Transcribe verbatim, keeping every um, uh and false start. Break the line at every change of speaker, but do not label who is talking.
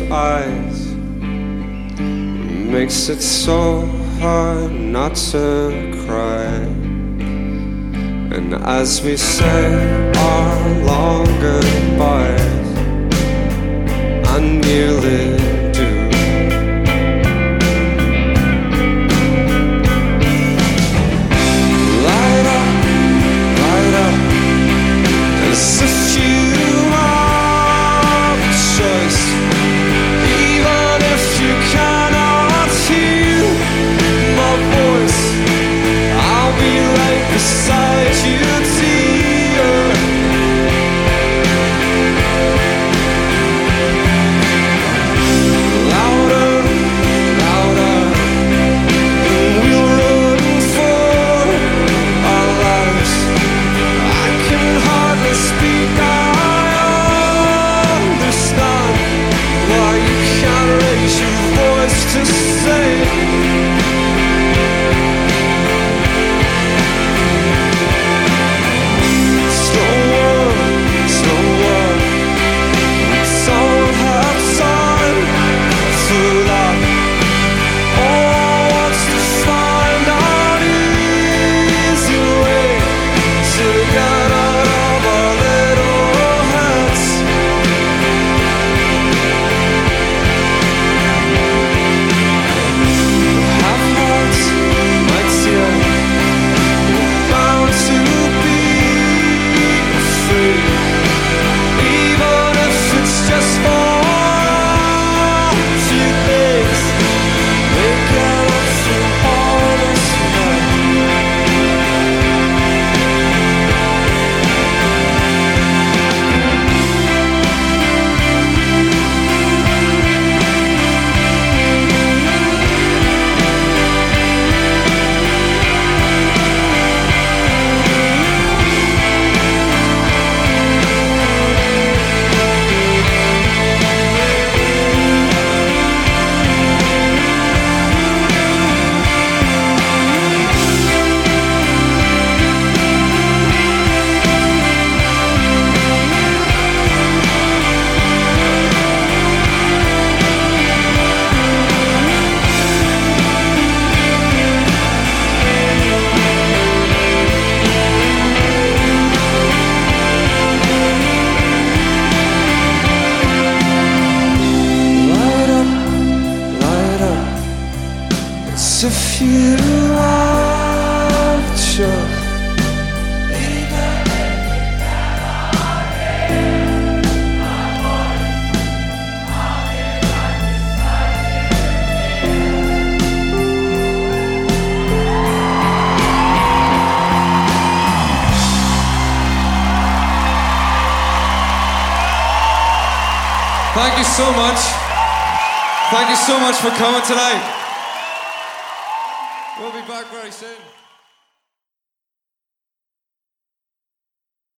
eyes makes it so hard not to cry. And as we say our long goodbyes, I nearly do. Light up, light up, as if you have a choice. Even if you cannot hear my voice, I'll be right beside you, dear. Louder, louder, and we'll run for our lives. I can hardly speak, I understand why you can't raise your voice to say. If you have just Thank you so much. Thank you so much for coming tonight. We'll be back very soon.